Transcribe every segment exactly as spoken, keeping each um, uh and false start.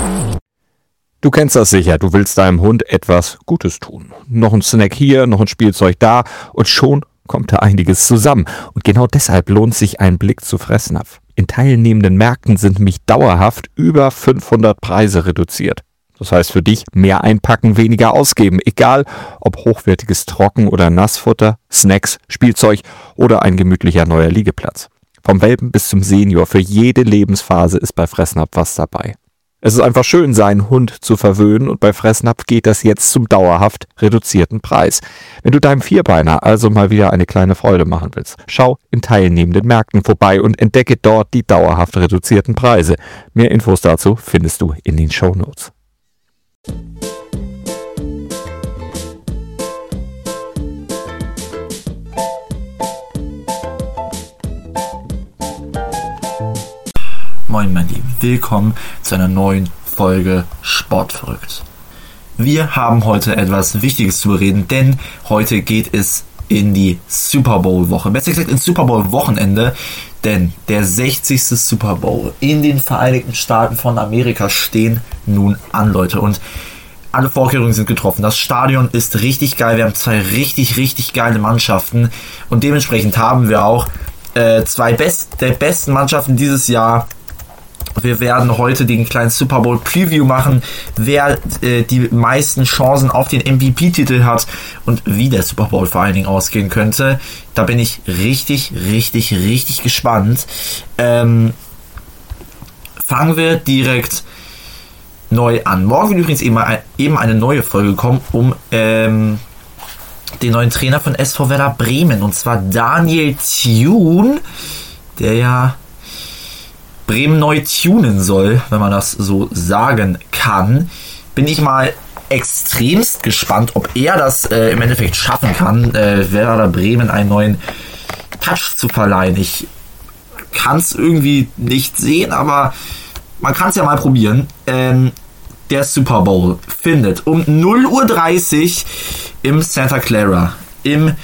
Du kennst das sicher, du willst deinem Hund etwas Gutes tun. Noch ein Snack hier, noch ein Spielzeug da und schon kommt da einiges zusammen. Und genau deshalb lohnt sich ein Blick zu Fressnapf. In teilnehmenden Märkten sind nämlich dauerhaft über fünfhundert Preise reduziert. Das heißt für dich mehr einpacken, weniger ausgeben. Egal ob hochwertiges Trocken- oder Nassfutter, Snacks, Spielzeug oder ein gemütlicher neuer Liegeplatz. Vom Welpen bis zum Senior, für jede Lebensphase ist bei Fressnapf was dabei. Es ist einfach schön, seinen Hund zu verwöhnen und bei Fressnapf geht das jetzt zum dauerhaft reduzierten Preis. Wenn du deinem Vierbeiner also mal wieder eine kleine Freude machen willst, schau in teilnehmenden Märkten vorbei und entdecke dort die dauerhaft reduzierten Preise. Mehr Infos dazu findest du in den Shownotes. Moin mein Lieben, willkommen zu einer neuen Folge Sportverrückt. Wir haben heute etwas Wichtiges zu bereden, denn heute geht es in die Super Bowl Woche. Besser gesagt ins Super Bowl Wochenende, denn der sechzigste Super Bowl in den Vereinigten Staaten von Amerika stehen nun an, Leute. Und alle Vorkehrungen sind getroffen. Das Stadion ist richtig geil. Wir haben zwei richtig, richtig geile Mannschaften und dementsprechend haben wir auch äh, zwei Best- der besten Mannschaften dieses Jahr. Wir werden heute den kleinen Super Bowl Preview machen, wer äh, die meisten Chancen auf den M V P-Titel hat und wie der Super Bowl vor allen Dingen ausgehen könnte. Da bin ich richtig, richtig, richtig gespannt. Ähm, fangen wir direkt neu an. Morgen wird übrigens eben, eben eine neue Folge kommen, um ähm, den neuen Trainer von S V Werder Bremen, und zwar Daniel Thune, der ja Bremen neu tunen soll, wenn man das so sagen kann. Bin ich mal extremst gespannt, ob er das äh, im Endeffekt schaffen kann, äh, Werder Bremen einen neuen Touch zu verleihen. Ich kann es irgendwie nicht sehen, aber man kann es ja mal probieren. Ähm, der Super Bowl findet um null Uhr dreißig im Santa Clara, im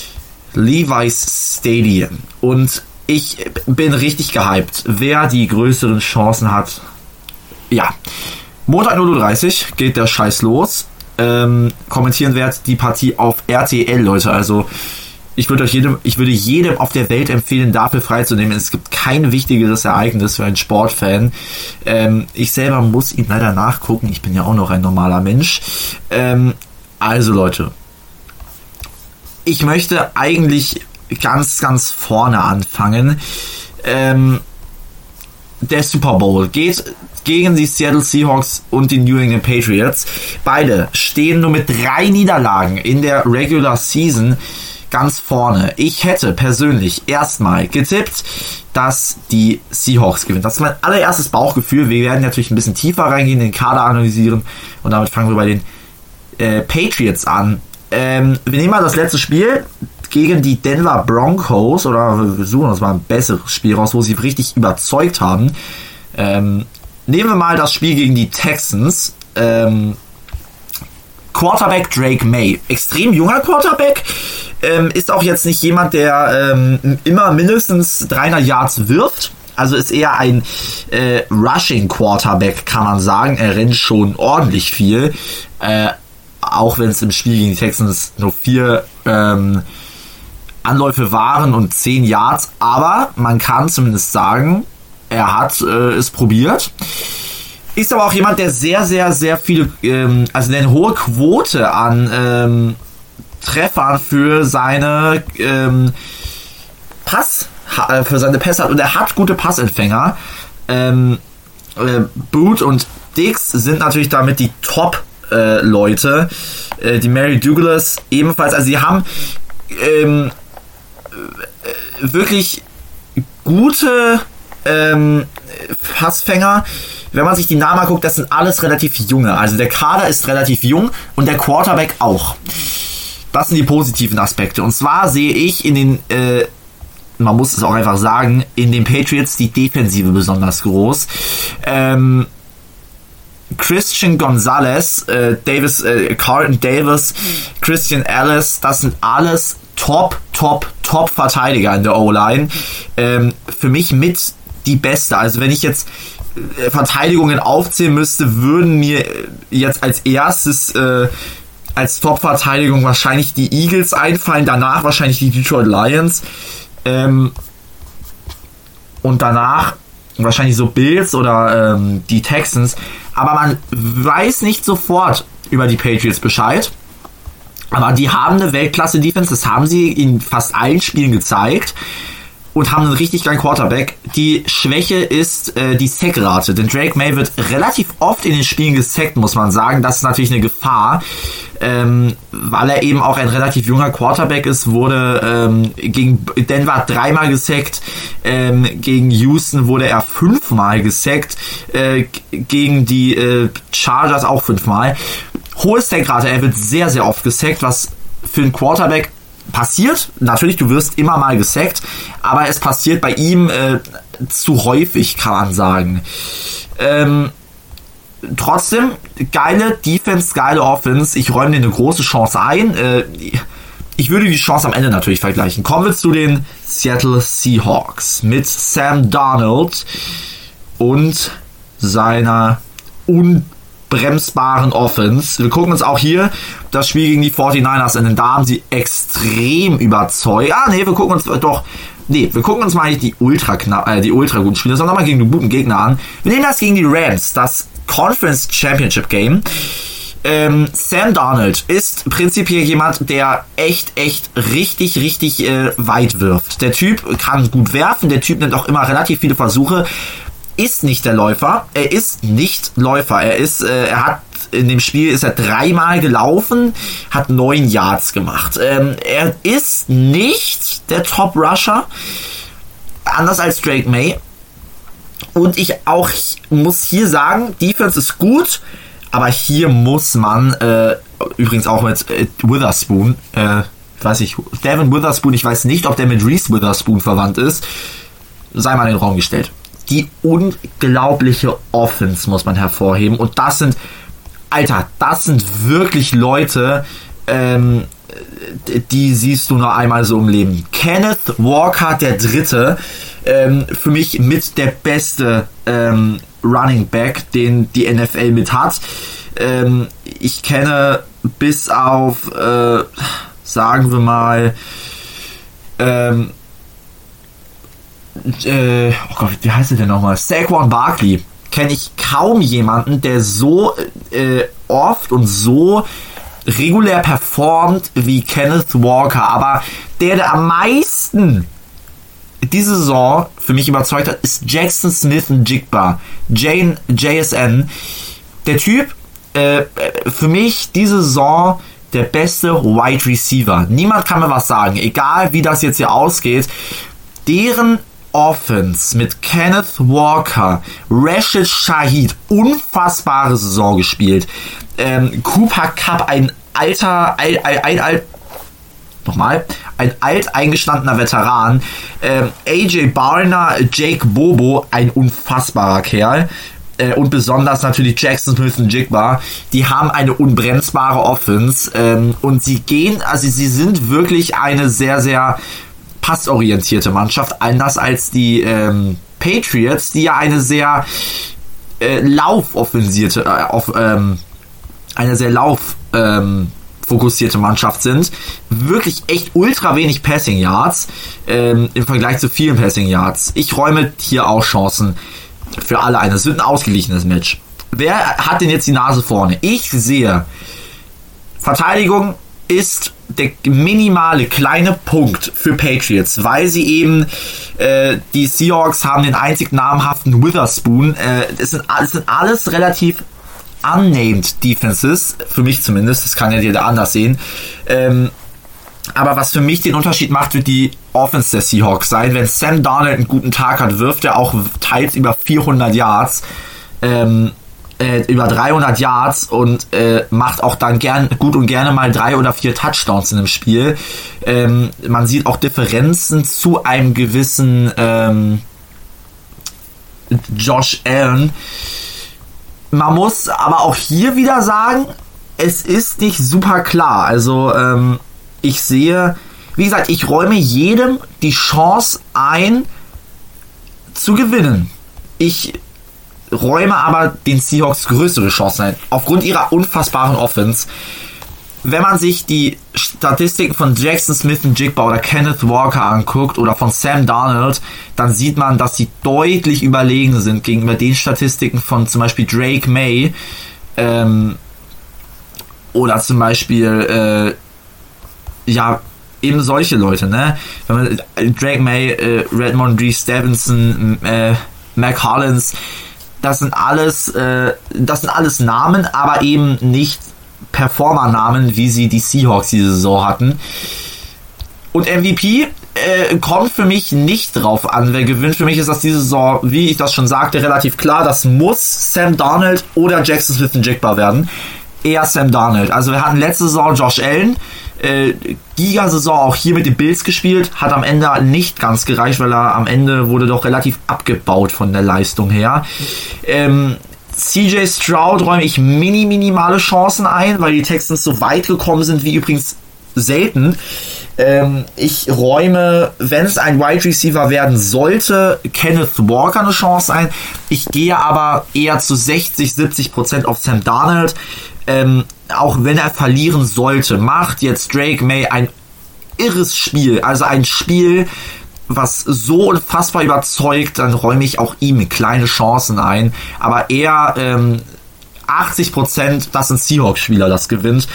Levi's Stadium. Und ich bin richtig gehypt, wer die größeren Chancen hat. Ja, Montag null Uhr dreißig geht der Scheiß los. Ähm, kommentieren wird die Partie auf R T L, Leute. Also ich würde euch jedem, ich würde jedem auf der Welt empfehlen, dafür freizunehmen. Es gibt kein wichtigeres Ereignis für einen Sportfan. Ähm, ich selber muss ihn leider nachgucken. Ich bin ja auch noch ein normaler Mensch. Ähm, also Leute, ich möchte eigentlich ganz, ganz vorne anfangen. Ähm, der Super Bowl geht gegen die Seattle Seahawks und die New England Patriots. Beide stehen nur mit drei Niederlagen in der Regular Season ganz vorne. Ich hätte persönlich erstmal getippt, dass die Seahawks gewinnen. Das ist mein allererstes Bauchgefühl. Wir werden natürlich ein bisschen tiefer reingehen, den Kader analysieren und damit fangen wir bei den äh, Patriots an. Ähm, wir nehmen mal das letzte Spiel gegen die Denver Broncos, oder wir suchen uns mal ein besseres Spiel raus, wo sie richtig überzeugt haben. Ähm, nehmen wir mal das Spiel gegen die Texans. Ähm, Quarterback Drake May, extrem junger Quarterback, ähm, ist auch jetzt nicht jemand, der ähm, immer mindestens dreihundert Yards wirft. Also ist eher ein äh, Rushing Quarterback, kann man sagen. Er rennt schon ordentlich viel. Äh, auch wenn es im Spiel gegen die Texans nur vier ähm, Anläufe waren und zehn Yards, aber man kann zumindest sagen, er hat äh, es probiert. Ist aber auch jemand, der sehr, sehr, sehr viele, ähm, also eine hohe Quote an ähm, Treffern für seine ähm, Pass, für seine Pässe hat, und er hat gute Passempfänger. Ähm, äh, Boot und Diggs sind natürlich damit die Top-Leute. Äh, die Mary Douglas ebenfalls. Also sie haben ähm, wirklich gute ähm, Passfänger. Wenn man sich die Namen anguckt, das sind alles relativ junge. Also der Kader ist relativ jung und der Quarterback auch. Das sind die positiven Aspekte. Und zwar sehe ich in den, äh, man muss es auch einfach sagen, in den Patriots die Defensive besonders groß. Ähm, Christian Gonzalez, äh, Davis, äh, Carlton Davis, Christian Ellis, das sind alles Top, Top, Top Verteidiger in der O-Line. Ähm, für mich mit die beste. Also wenn ich jetzt äh, Verteidigungen aufzählen müsste, würden mir jetzt als erstes äh, als Top-Verteidigung wahrscheinlich die Eagles einfallen, danach wahrscheinlich die Detroit Lions ähm, und danach wahrscheinlich so Bills oder ähm, die Texans, aber man weiß nicht sofort über die Patriots Bescheid, aber die haben eine Weltklasse-Defense, das haben sie in fast allen Spielen gezeigt und haben einen richtig geilen Quarterback. Die Schwäche ist äh, die Sackrate, denn Drake May wird relativ oft in den Spielen gesackt, muss man sagen. Das ist natürlich eine Gefahr, ähm, weil er eben auch ein relativ junger Quarterback ist, wurde ähm, gegen Denver dreimal gesackt, ähm, gegen Houston wurde er fünfmal gesackt, äh, gegen die äh, Chargers auch fünfmal. Hohe Sackrate, er wird sehr, sehr oft gesackt, was für einen Quarterback passiert. Natürlich, du wirst immer mal gesackt, aber es passiert bei ihm äh, zu häufig, kann man sagen. Ähm, trotzdem, geile Defense, geile Offense. Ich räume dir eine große Chance ein. Äh, ich würde die Chance am Ende natürlich vergleichen. Kommen wir zu den Seattle Seahawks mit Sam Darnold und seiner un bremsbaren Offense. Wir gucken uns auch hier das Spiel gegen die forty-niners an, denn da haben sie extrem überzeugt. Ah, nee, wir gucken uns doch, nee, wir gucken uns mal die ultra knapp, äh, die ultra guten Spiele, sondern mal gegen die guten Gegner an. Wir nehmen das gegen die Rams, das Conference Championship Game. Ähm, Sam Darnold ist prinzipiell jemand, der echt, echt richtig, richtig äh, weit wirft. Der Typ kann gut werfen, der Typ nimmt auch immer relativ viele Versuche. Ist nicht der Läufer, er ist nicht Läufer, er ist, äh, er hat in dem Spiel ist er dreimal gelaufen, hat neun Yards gemacht. Ähm, er ist nicht der Top-Rusher, anders als Drake May. Und ich auch muss hier sagen, Defense ist gut, aber hier muss man, äh, übrigens auch mit äh, Witherspoon, äh, weiß ich, Devin Witherspoon, ich weiß nicht, ob der mit Reese Witherspoon verwandt ist, sei mal in den Raum gestellt. Die unglaubliche Offense muss man hervorheben. Und das sind, Alter, das sind wirklich Leute, ähm, die siehst du nur einmal so im Leben. Kenneth Walker, der Dritte, ähm, für mich mit der beste ähm, Running Back, den die N F L mit hat. Ähm, ich kenne bis auf, äh, sagen wir mal, ähm, Äh, oh Gott, wie heißt der denn nochmal? Saquon Barkley. Kenne ich kaum jemanden, der so äh, oft und so regulär performt wie Kenneth Walker. Aber der, der am meisten diese Saison für mich überzeugt hat, ist Jackson Smith-Njigba. J S N. Der Typ, äh, für mich diese Saison der beste Wide Receiver. Niemand kann mir was sagen. Egal, wie das jetzt hier ausgeht. Deren Offense mit Kenneth Walker, Rashid Shaheed, unfassbare Saison gespielt. Ähm, Cooper Kupp, ein alter, ein, ein, ein, ein nochmal, ein alt eingestandener Veteran. Ähm, A J Barner, Jake Bobo, ein unfassbarer Kerl. Äh, und besonders natürlich Jackson Smith-Njigba. Die haben eine unbremsbare Offense. Ähm, und sie gehen, also sie sind wirklich eine sehr, sehr passorientierte Mannschaft, anders als die ähm, Patriots, die ja eine sehr äh, laufoffensierte, äh, auf, ähm, eine sehr lauf ähm, fokussierte Mannschaft sind. Wirklich echt ultra wenig Passing Yards ähm, im Vergleich zu vielen Passing Yards. Ich räume hier auch Chancen für alle ein. Es wird ein ausgeglichenes Match. Wer hat denn jetzt die Nase vorne? Ich sehe, Verteidigung ist der minimale kleine Punkt für Patriots, weil sie eben äh, die Seahawks haben den einzig namhaften Witherspoon. Äh, es sind, es sind alles relativ unnamed Defenses, für mich zumindest, das kann ja jeder anders sehen. Ähm, aber was für mich den Unterschied macht, wird die Offense der Seahawks sein. Wenn Sam Darnold einen guten Tag hat, wirft er auch teils über vierhundert Yards. Ähm, Äh, über dreihundert Yards und äh, macht auch dann gern gut und gerne mal drei oder vier Touchdowns in einem Spiel. Ähm, man sieht auch Differenzen zu einem gewissen ähm, Josh Allen. Man muss aber auch hier wieder sagen, es ist nicht super klar. Also ähm, ich sehe, wie gesagt, ich räume jedem die Chance ein zu gewinnen. Ich räume aber den Seahawks größere Chancen ein. Aufgrund ihrer unfassbaren Offense. Wenn man sich die Statistiken von Jackson Smith-Njigba oder Kenneth Walker anguckt oder von Sam Darnold, dann sieht man, dass sie deutlich überlegen sind gegenüber den Statistiken von zum Beispiel Drake May ähm, oder zum Beispiel äh, ja, eben solche Leute, ne? Wenn man, Drake May, äh, Redmond Stevenson, äh, Mac Hollins, das sind alles, äh, das sind alles Namen, aber eben nicht Performer-Namen, wie sie die Seahawks diese Saison hatten. Und M V P äh, kommt für mich nicht drauf an, wer gewinnt. Für mich ist das diese Saison, wie ich das schon sagte, relativ klar. Das muss Sam Darnold oder Jackson Smith-Njigba werden. Eher Sam Darnold. Also wir hatten letzte Saison Josh Allen, äh, Giga-Saison auch hier mit den Bills gespielt, hat am Ende nicht ganz gereicht, weil er am Ende wurde doch relativ abgebaut von der Leistung her. Ähm, C J Stroud räume ich mini minimale Chancen ein, weil die Texans so weit gekommen sind wie übrigens selten. Ähm, ich räume, wenn es ein Wide Receiver werden sollte, Kenneth Walker eine Chance ein. Ich gehe aber eher zu sechzig, siebzig Prozent auf Sam Darnold. Ähm, auch wenn er verlieren sollte, macht jetzt Drake May ein irres Spiel. Also ein Spiel, was so unfassbar überzeugt, dann räume ich auch ihm kleine Chancen ein. Aber eher ähm, achtzig Prozent, dass ein Seahawks-Spieler das gewinnt.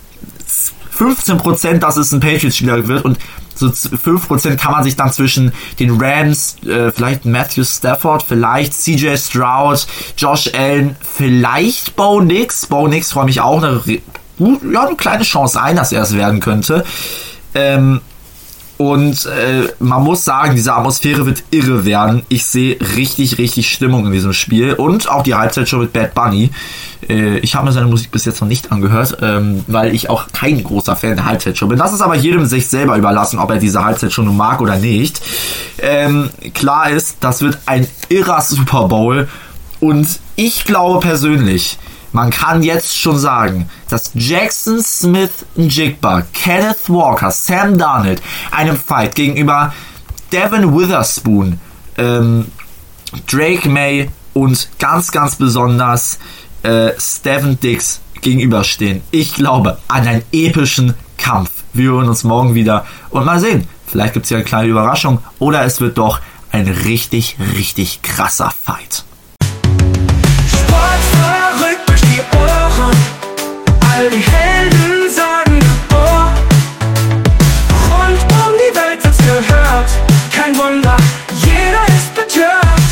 fünfzehn Prozent, dass es ein Patriots-Spieler wird. Und so fünf Prozent kann man sich dann zwischen den Rams, äh, vielleicht Matthew Stafford, vielleicht C J Stroud, Josh Allen, vielleicht Bo Nix. Bo Nix räume ich auch eine, ja, eine kleine Chance ein, dass er es werden könnte. Ähm, Und äh, man muss sagen, diese Atmosphäre wird irre werden. Ich sehe richtig, richtig Stimmung in diesem Spiel. Und auch die Halbzeitshow mit Bad Bunny. Äh, ich habe mir seine Musik bis jetzt noch nicht angehört, ähm, weil ich auch kein großer Fan der Halbzeitshow bin. Das ist aber jedem sich selber überlassen, ob er diese Halbzeitshow nun mag oder nicht. Ähm, klar ist, das wird ein irrer Super Bowl. Und ich glaube persönlich, man kann jetzt schon sagen, dass Jackson Smith-Njigba, Kenneth Walker, Sam Darnold einem Fight gegenüber Devin Witherspoon, ähm, Drake May und ganz, ganz besonders äh, Stefon Diggs gegenüberstehen. Ich glaube an einen epischen Kampf. Wir hören uns morgen wieder und mal sehen, vielleicht gibt es ja eine kleine Überraschung oder es wird doch ein richtig, richtig krasser Fight. All die Helden sagen oh, rund um die Welt wird's gehört. Kein Wunder, jeder ist betört.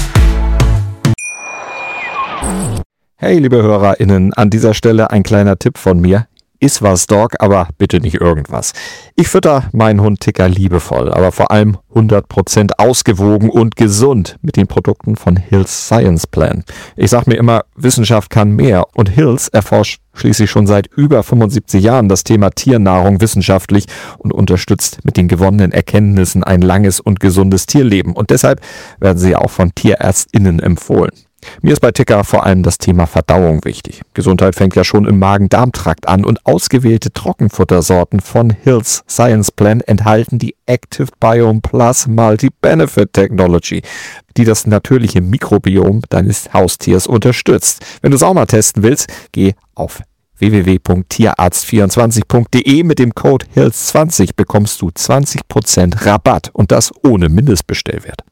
Hey, liebe HörerInnen, an dieser Stelle ein kleiner Tipp von mir. Iss was, Dog, aber bitte nicht irgendwas. Ich fütter meinen Hund Ticker liebevoll, aber vor allem hundert Prozent ausgewogen und gesund mit den Produkten von Hill's Science Plan. Ich sag mir immer, Wissenschaft kann mehr und Hill's erforscht schließlich schon seit über fünfundsiebzig Jahren das Thema Tiernahrung wissenschaftlich und unterstützt mit den gewonnenen Erkenntnissen ein langes und gesundes Tierleben. Und deshalb werden sie auch von TierärztInnen empfohlen. Mir ist bei Ticker vor allem das Thema Verdauung wichtig. Gesundheit fängt ja schon im Magen-Darm-Trakt an und ausgewählte Trockenfuttersorten von Hill's Science Plan enthalten die Active Biome Plus Multi-Benefit Technology, die das natürliche Mikrobiom deines Haustiers unterstützt. Wenn du es auch mal testen willst, geh auf w w w punkt tierarzt vierundzwanzig punkt de. Mit dem Code Hills zwanzig bekommst du zwanzig Prozent Rabatt und das ohne Mindestbestellwert.